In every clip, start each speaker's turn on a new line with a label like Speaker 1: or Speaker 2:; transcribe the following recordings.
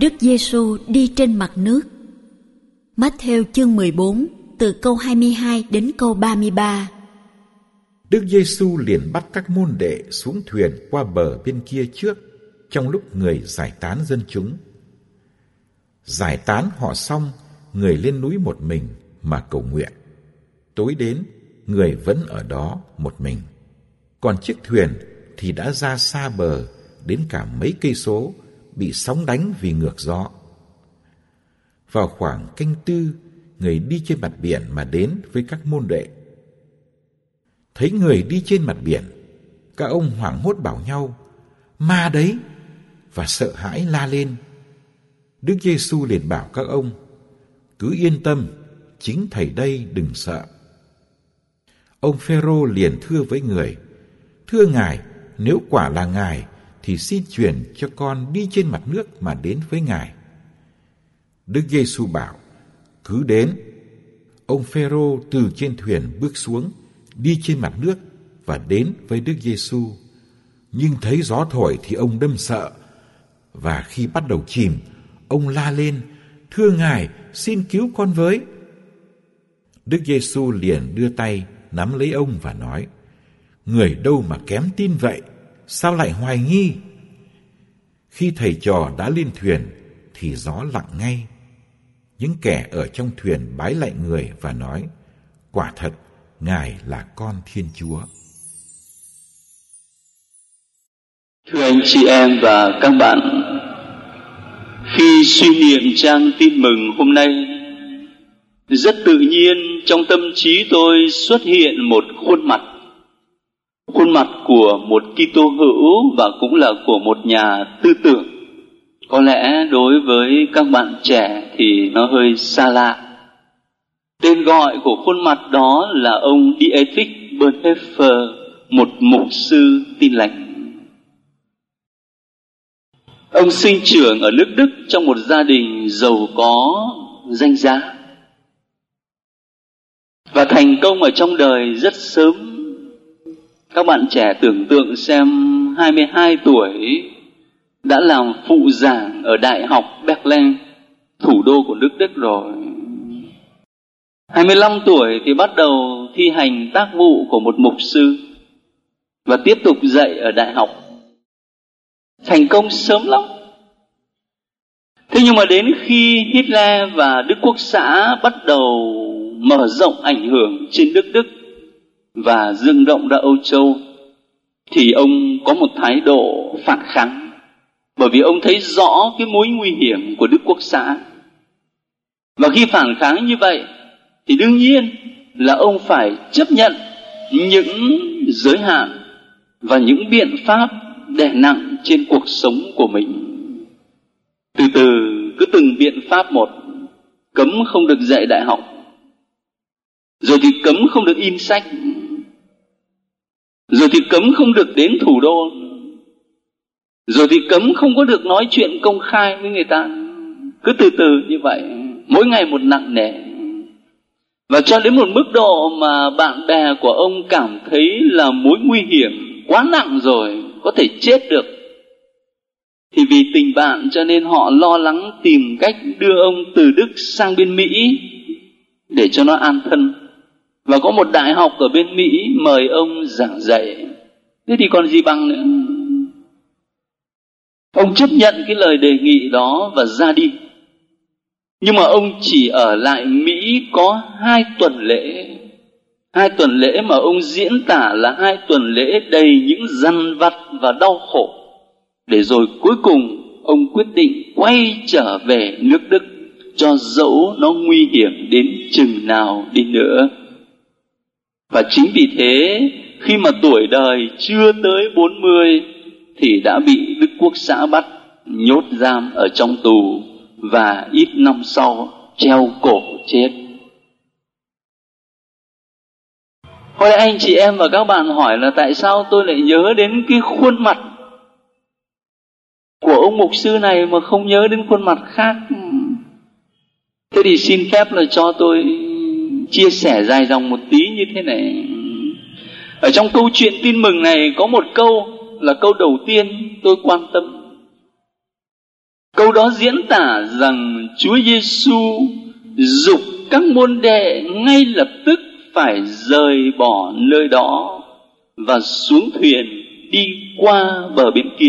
Speaker 1: Đức Giêsu đi trên mặt nước. Mát-thêu chương 14 từ câu 22 đến câu 33.
Speaker 2: Đức Giêsu liền bắt các môn đệ xuống thuyền qua bờ bên kia trước, trong lúc người giải tán dân chúng. Giải tán họ xong, người lên núi một mình mà cầu nguyện. Tối đến, người vẫn ở đó một mình. Còn chiếc thuyền thì đã ra xa bờ đến cả mấy cây số, bị sóng đánh vì ngược gió. Vào khoảng canh tư, người đi trên mặt biển mà đến với các môn đệ. Thấy người đi trên mặt biển, các ông hoảng hốt bảo nhau: "Ma đấy!" và sợ hãi la lên. Đức Giêsu liền bảo các ông: "Cứ yên tâm, chính Thầy đây, đừng sợ." Ông Phêrô liền thưa với người: "Thưa Ngài, nếu quả là Ngài, thì xin truyền cho con đi trên mặt nước mà đến với Ngài." Đức Giêsu bảo: "Cứ đến." Ông Phêrô từ trên thuyền bước xuống, đi trên mặt nước và đến với Đức Giêsu. Nhưng thấy gió thổi thì ông đâm sợ, và khi bắt đầu chìm, ông la lên: "Thưa Ngài, xin cứu con với." Đức Giêsu liền đưa tay nắm lấy ông và nói: "Người đâu mà kém tin vậy? Sao lại hoài nghi?" Khi thầy trò đã lên thuyền thì gió lặng ngay. Những kẻ ở trong thuyền bái lạy người và nói: "Quả thật, Ngài là con Thiên Chúa."
Speaker 3: Thưa anh chị em và các bạn, khi suy niệm trang tin mừng hôm nay, rất tự nhiên trong tâm trí tôi xuất hiện một khuôn mặt của một Kitô hữu và cũng là của một nhà tư tưởng. Có lẽ đối với các bạn trẻ thì nó hơi xa lạ. Tên gọi của khuôn mặt đó là ông Dietrich Bonhoeffer, một mục sư Tin Lành. Ông sinh trưởng ở nước Đức trong một gia đình giàu có, danh giá, và thành công ở trong đời rất sớm. Các bạn trẻ tưởng tượng xem, 22 tuổi đã làm phụ giảng ở Đại học Berlin, thủ đô của nước Đức rồi. 25 tuổi thì bắt đầu thi hành tác vụ của một mục sư và tiếp tục dạy ở đại học. Thành công sớm lắm. Thế nhưng mà đến khi Hitler và Đức Quốc xã bắt đầu mở rộng ảnh hưởng trên nước Đức và dâng rộng ra Âu Châu, thì ông có một thái độ phản kháng, bởi vì ông thấy rõ cái mối nguy hiểm của Đức Quốc xã. Và khi phản kháng như vậy thì đương nhiên là ông phải chấp nhận những giới hạn và những biện pháp đè nặng trên cuộc sống của mình. Từ từ, cứ từng biện pháp một: cấm không được dạy đại học, rồi thì cấm không được in sách, rồi thì cấm không được đến thủ đô, rồi thì cấm không có được nói chuyện công khai với người ta. Cứ từ từ như vậy, mỗi ngày một nặng nề. Và cho đến một mức độ mà bạn bè của ông cảm thấy là mối nguy hiểm quá nặng rồi, có thể chết được. Thì vì tình bạn cho nên họ lo lắng tìm cách đưa ông từ Đức sang bên Mỹ để cho nó an thân. Và có một đại học ở bên Mỹ mời ông giảng dạy. Thế thì còn gì bằng nữa. Ông chấp nhận cái lời đề nghị đó và ra đi. Nhưng mà ông chỉ ở lại Mỹ có 2 tuần lễ. 2 tuần lễ mà ông diễn tả là 2 tuần lễ đầy những dằn vặt và đau khổ. Để rồi cuối cùng ông quyết định quay trở về nước Đức, cho dẫu nó nguy hiểm đến chừng nào đi nữa. Và chính vì thế, khi mà tuổi đời chưa tới 40 thì đã bị Đức Quốc xã bắt, nhốt giam ở trong tù, và ít năm sau treo cổ chết. Hồi anh chị em và các bạn hỏi là tại sao tôi lại nhớ đến cái khuôn mặt của ông mục sư này mà không nhớ đến khuôn mặt khác. Thế thì xin phép là cho tôi chia sẻ dài dòng một tí như thế này. Ở trong câu chuyện tin mừng này có một câu là câu đầu tiên tôi quan tâm. Câu đó diễn tả rằng Chúa Giêsu giục các môn đệ ngay lập tức phải rời bỏ nơi đó và xuống thuyền đi qua bờ bên kia.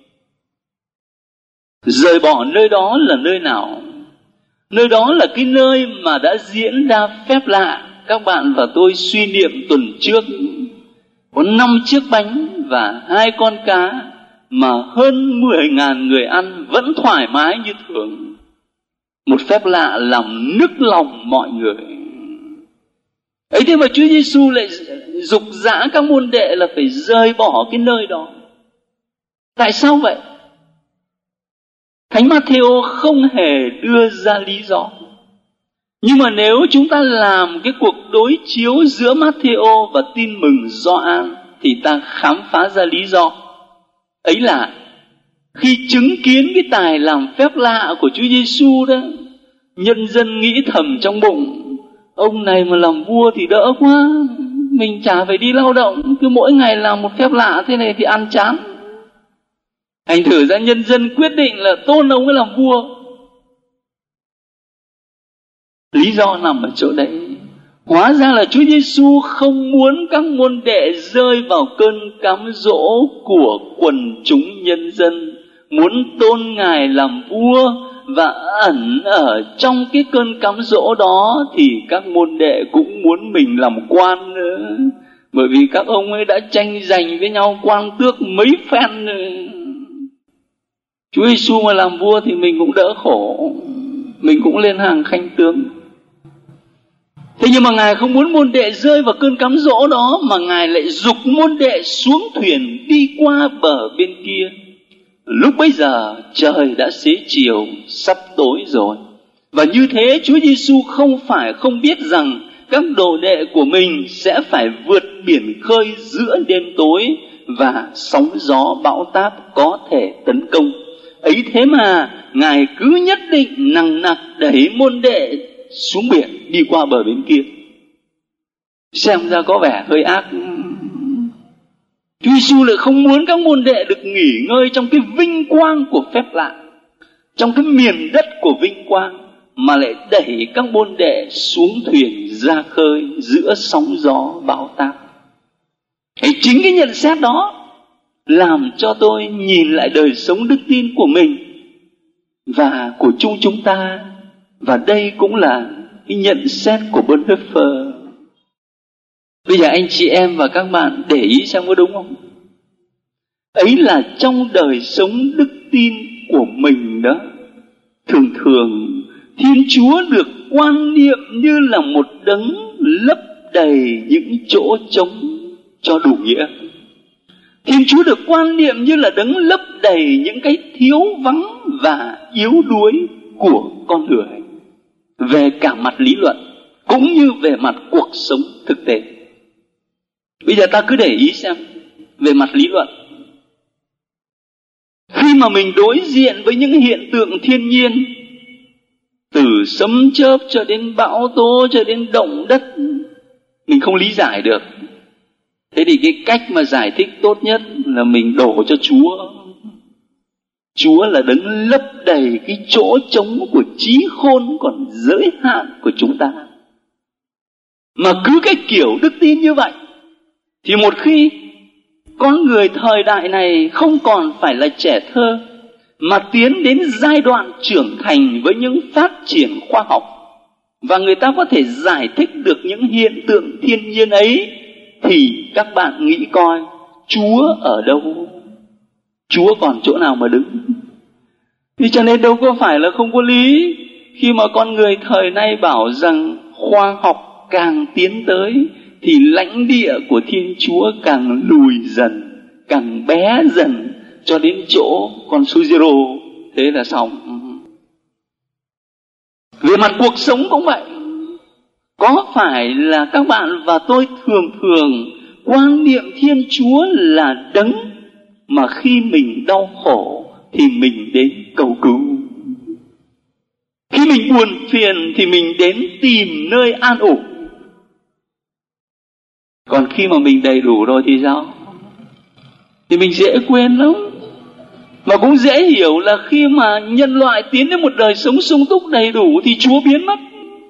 Speaker 3: Rời bỏ nơi đó là nơi nào? Nơi đó là cái nơi mà đã diễn ra phép lạ. Các bạn và tôi suy niệm tuần trước, có 5 chiếc bánh và 2 con cá mà hơn 10.000 người ăn vẫn thoải mái như thường. Một phép lạ làm nức lòng mọi người. Ấy thế mà Chúa Giêsu lại giục giã các môn đệ là phải rời bỏ cái nơi đó. Tại sao vậy? Thánh Matthew không hề đưa ra lý do. Nhưng mà nếu chúng ta làm cái cuộc đối chiếu giữa Matthew và tin mừng Gioan thì ta khám phá ra lý do. Ấy là khi chứng kiến cái tài làm phép lạ của Chúa Giêsu đó, nhân dân nghĩ thầm trong bụng: ông này mà làm vua thì đỡ quá, mình chả phải đi lao động, cứ mỗi ngày làm một phép lạ thế này thì ăn chán. Thành thử ra nhân dân quyết định là tôn ông ấy làm vua. Lý do nằm ở chỗ đấy. Hóa ra là Chúa Giêsu không muốn các môn đệ rơi vào cơn cám dỗ của quần chúng nhân dân, muốn tôn Ngài làm vua, và ẩn ở trong cái cơn cám dỗ đó thì các môn đệ cũng muốn mình làm quan nữa. Bởi vì các ông ấy đã tranh giành với nhau quan tước mấy phen nữa. Chúa Giêsu mà làm vua thì mình cũng đỡ khổ, mình cũng lên hàng khanh tướng. Thế nhưng mà Ngài không muốn môn đệ rơi vào cơn cám dỗ đó, mà Ngài lại giục môn đệ xuống thuyền đi qua bờ bên kia. Lúc bấy giờ trời đã xế chiều, sắp tối rồi. Và như thế Chúa Giêsu không phải không biết rằng các đồ đệ của mình sẽ phải vượt biển khơi giữa đêm tối và sóng gió bão táp có thể tấn công. Ấy thế mà Ngài cứ nhất định nằng nặc đẩy môn đệ xuống biển đi qua bờ bên kia. Xem ra có vẻ hơi ác. Chúa Giêsu lại không muốn các môn đệ được nghỉ ngơi trong cái vinh quang của phép lạ, trong cái miền đất của vinh quang, mà lại đẩy các môn đệ xuống thuyền ra khơi giữa sóng gió bão táp. Chính cái nhận xét đó làm cho tôi nhìn lại đời sống đức tin của mình và của chúng ta. Và đây cũng là cái nhận xét của Bonhoeffer. Bây giờ anh chị em và các bạn để ý xem có đúng không? Ấy là trong đời sống đức tin của mình đó, thường thường Thiên Chúa được quan niệm như là một đấng lấp đầy những chỗ trống cho đủ nghĩa. Thiên Chúa được quan niệm như là đấng lấp đầy những cái thiếu vắng và yếu đuối của con người, về cả mặt lý luận cũng như về mặt cuộc sống thực tế. Bây giờ ta cứ để ý xem về mặt lý luận. Khi mà mình đối diện với những hiện tượng thiên nhiên, từ sấm chớp cho đến bão tố cho đến động đất, mình không lý giải được. Thế thì cái cách mà giải thích tốt nhất là mình đổ cho Chúa. Chúa là đấng lấp đầy cái chỗ trống của trí khôn còn giới hạn của chúng ta. Mà cứ cái kiểu đức tin như vậy thì một khi con người thời đại này không còn phải là trẻ thơ, mà tiến đến giai đoạn trưởng thành với những phát triển khoa học, và người ta có thể giải thích được những hiện tượng thiên nhiên ấy, thì các bạn nghĩ coi, Chúa ở đâu? Chúa còn chỗ nào mà đứng? Thì cho nên đâu có phải là không có lý khi mà con người thời nay bảo rằng khoa học càng tiến tới thì lãnh địa của Thiên Chúa càng lùi dần, càng bé dần cho đến chỗ con số zero. Thế là xong. Về mặt cuộc sống cũng vậy. Có phải là các bạn và tôi thường quan niệm Thiên Chúa là đấng mà khi mình đau khổ thì mình đến cầu cứu, khi mình buồn phiền thì mình đến tìm nơi an ủi? Còn khi mà mình đầy đủ rồi thì sao? Thì mình dễ quên lắm. Và cũng dễ hiểu là khi mà nhân loại tiến đến một đời sống sung túc đầy đủ thì Chúa biến mất.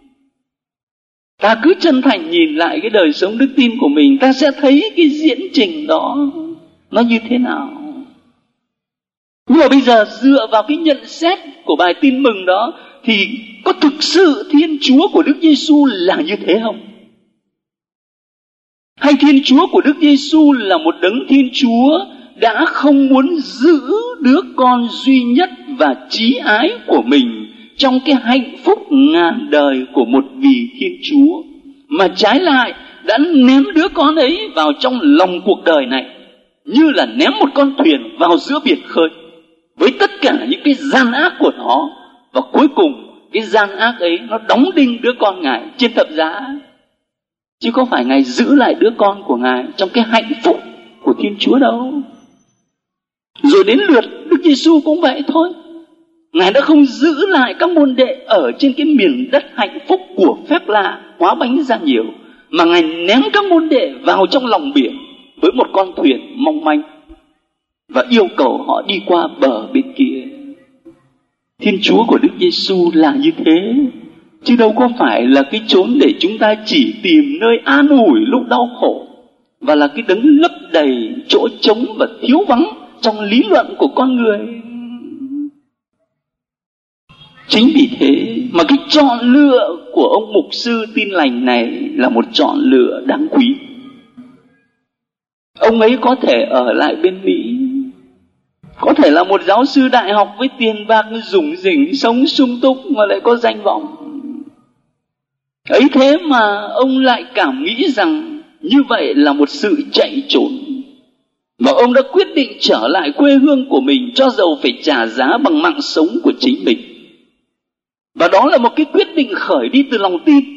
Speaker 3: Ta cứ chân thành nhìn lại cái đời sống đức tin của mình, ta sẽ thấy cái diễn trình đó nó như thế nào. Nhưng mà bây giờ dựa vào cái nhận xét của bài tin mừng đó thì có thực sự Thiên Chúa của Đức Giêsu là như thế không? Hay Thiên Chúa của Đức Giêsu là một đấng Thiên Chúa đã không muốn giữ đứa con duy nhất và chí ái của mình trong cái hạnh phúc ngàn đời của một vị Thiên Chúa, mà trái lại đã ném đứa con ấy vào trong lòng cuộc đời này, như là ném một con thuyền vào giữa biển khơi với tất cả những cái gian ác của nó, và cuối cùng cái gian ác ấy nó đóng đinh đứa con Ngài trên thập giá, chứ không phải Ngài giữ lại đứa con của Ngài trong cái hạnh phúc của Thiên Chúa đâu. Rồi đến lượt Đức Giêsu cũng vậy thôi. Ngài đã không giữ lại các môn đệ ở trên cái miền đất hạnh phúc của phép lạ hóa bánh ra nhiều, mà Ngài ném các môn đệ vào trong lòng biển với một con thuyền mong manh và yêu cầu họ đi qua bờ bên kia. Thiên Chúa của Đức Giêsu là như thế, chứ đâu có phải là cái chốn để chúng ta chỉ tìm nơi an ủi lúc đau khổ, và là cái đấng lấp đầy chỗ trống và thiếu vắng trong lý luận của con người. Chính vì thế mà cái chọn lựa của ông mục sư Tin Lành này là một chọn lựa đáng quý. Ông ấy có thể ở lại bên Mỹ, có thể là một giáo sư đại học với tiền bạc rủng rỉnh, sống sung túc mà lại có danh vọng. Ấy thế mà ông lại cảm nghĩ rằng như vậy là một sự chạy trốn, và ông đã quyết định trở lại quê hương của mình cho dầu phải trả giá bằng mạng sống của chính mình. Và đó là một cái quyết định khởi đi từ lòng tin.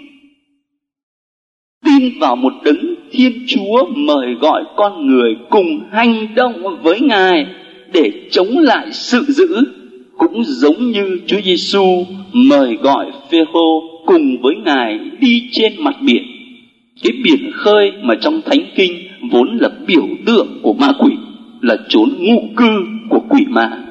Speaker 3: Tin vào một đấng Thiên Chúa mời gọi con người cùng hành động với Ngài để chống lại sự dữ, cũng giống như Chúa Giêsu mời gọi Phêrô cùng với Ngài đi trên mặt biển. Cái biển khơi mà trong Thánh Kinh vốn là biểu tượng của ma quỷ, là chốn ngụ cư của quỷ ma.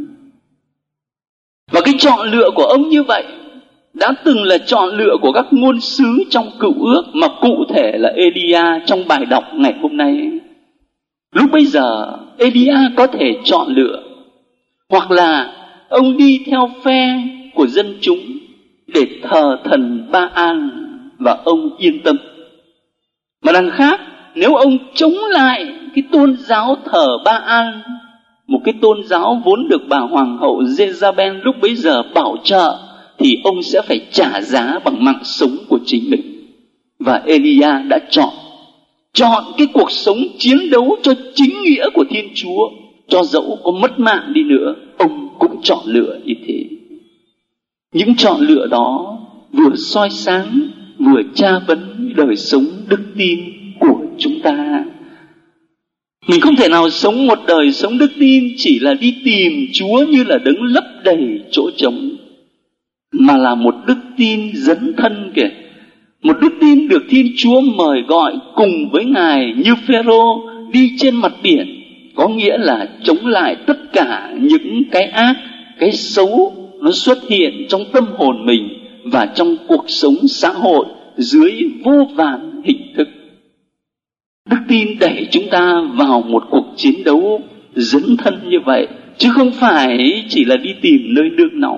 Speaker 3: Và cái chọn lựa của ông như vậy đã từng là chọn lựa của các ngôn sứ trong Cựu Ước, mà cụ thể là Elia trong bài đọc ngày hôm nay. Lúc bây giờ Elia có thể chọn lựa, hoặc là ông đi theo phe của dân chúng để thờ thần Ba-an và ông yên tâm. Mà đằng khác, nếu ông chống lại cái tôn giáo thờ Ba-an, một cái tôn giáo vốn được bà hoàng hậu Jezabel lúc bấy giờ bảo trợ, thì ông sẽ phải trả giá bằng mạng sống của chính mình. Và Elia đã chọn cái cuộc sống chiến đấu cho chính nghĩa của Thiên Chúa, cho dẫu có mất mạng đi nữa, ông cũng chọn lựa như thế. Những chọn lựa đó vừa soi sáng, vừa tra vấn đời sống đức tin của chúng ta. Mình không thể nào sống một đời sống đức tin chỉ là đi tìm Chúa như là đấng lấp đầy chỗ trống, mà là một đức tin dấn thân kìa. Một đức tin được Thiên Chúa mời gọi cùng với Ngài như Phêrô đi trên mặt biển, có nghĩa là chống lại tất cả những cái ác, cái xấu nó xuất hiện trong tâm hồn mình và trong cuộc sống xã hội dưới vô vàn hình thức. Đức tin đẩy chúng ta vào một cuộc chiến đấu dấn thân như vậy, chứ không phải chỉ là đi tìm nơi nương náu.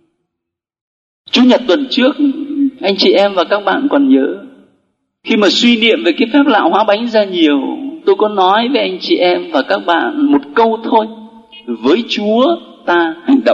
Speaker 3: Chủ nhật tuần trước, anh chị em và các bạn còn nhớ, khi mà suy niệm về cái phép lạ hóa bánh ra nhiều, tôi có nói với anh chị em và các bạn một câu thôi: với Chúa ta hành động.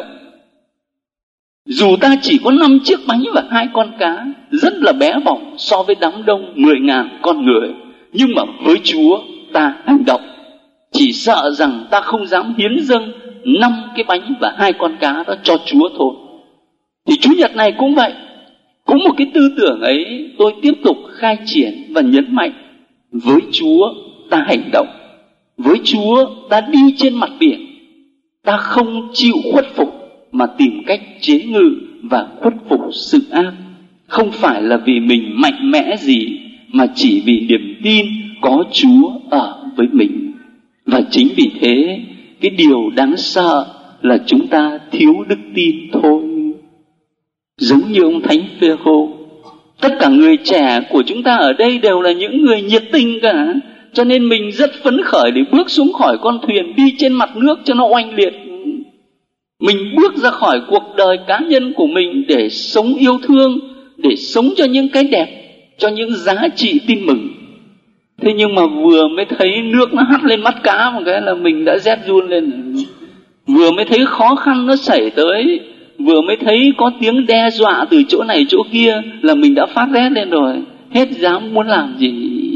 Speaker 3: Dù ta chỉ có 5 chiếc bánh và 2 con cá, rất là bé bỏng so với đám đông 10.000 con người, nhưng mà với Chúa ta hành động. Chỉ sợ rằng ta không dám hiến dâng 5 cái bánh và 2 con cá đó cho Chúa thôi. Thì Chủ nhật này cũng vậy. Cũng một cái tư tưởng ấy tôi tiếp tục khai triển và nhấn mạnh: với Chúa ta hành động. Với Chúa ta đi trên mặt biển. Ta không chịu khuất phục mà tìm cách chế ngự và khuất phục sự ác. Không phải là vì mình mạnh mẽ gì, mà chỉ vì niềm tin có Chúa ở với mình. Và chính vì thế, cái điều đáng sợ là chúng ta thiếu đức tin thôi. Giống như ông Thánh Phêrô, tất cả người trẻ của chúng ta ở đây đều là những người nhiệt tình cả, cho nên mình rất phấn khởi để bước xuống khỏi con thuyền, đi trên mặt nước cho nó oanh liệt. Mình bước ra khỏi cuộc đời cá nhân của mình để sống yêu thương, để sống cho những cái đẹp, cho những giá trị tin mừng. Thế nhưng mà vừa mới thấy nước nó hắt lên mắt cá một cái là mình đã rét run lên. Vừa mới thấy khó khăn nó xảy tới, vừa mới thấy có tiếng đe dọa từ chỗ này chỗ kia là mình đã phát rét lên rồi. Hết dám muốn làm gì,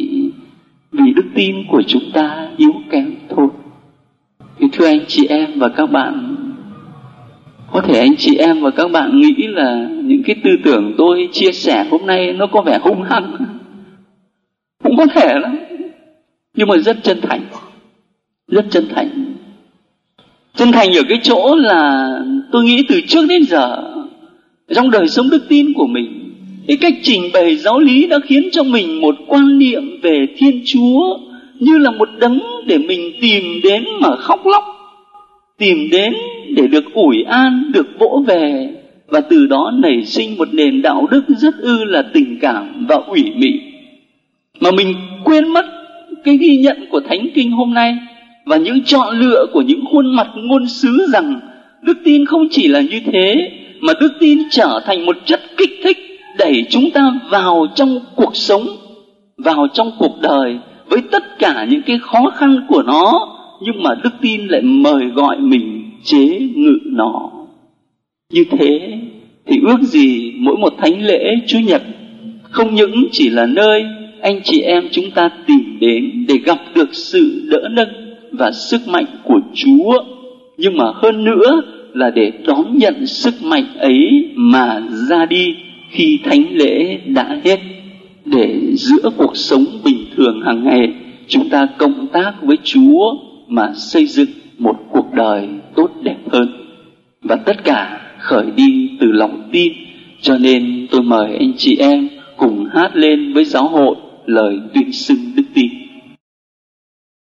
Speaker 3: vì đức tin của chúng ta yếu kém thôi. Thưa anh chị em và các bạn, có thể anh chị em và các bạn nghĩ là những cái tư tưởng tôi chia sẻ hôm nay nó có vẻ hung hăng, cũng có thể lắm, nhưng mà rất chân thành. Rất chân thành. Chân thành ở cái chỗ là tôi nghĩ từ trước đến giờ trong đời sống đức tin của mình, cái cách trình bày giáo lý đã khiến cho mình một quan niệm về Thiên Chúa như là một đấng để mình tìm đến mà khóc lóc, tìm đến để được ủi an, được vỗ về, và từ đó nảy sinh một nền đạo đức rất là tình cảm và ủy mị. Mà mình quên mất cái ghi nhận của Thánh Kinh hôm nay và những chọn lựa của những khuôn mặt ngôn sứ rằng đức tin không chỉ là như thế, mà đức tin trở thành một chất kích thích đẩy chúng ta vào trong cuộc sống, vào trong cuộc đời với tất cả những cái khó khăn của nó, nhưng mà đức tin lại mời gọi mình chế ngự nó. Như thế thì ước gì mỗi một thánh lễ Chủ nhật không những chỉ là nơi anh chị em chúng ta tìm đến để gặp được sự đỡ nâng và sức mạnh của Chúa, nhưng mà hơn nữa là để đón nhận sức mạnh ấy mà ra đi khi thánh lễ đã hết, để giữa cuộc sống bình thường hàng ngày chúng ta cộng tác với Chúa mà xây dựng một cuộc đời tốt đẹp hơn. Và tất cả khởi đi từ lòng tin. Cho nên tôi mời anh chị em cùng hát lên với giáo hội lời tuyên xưng đức tin.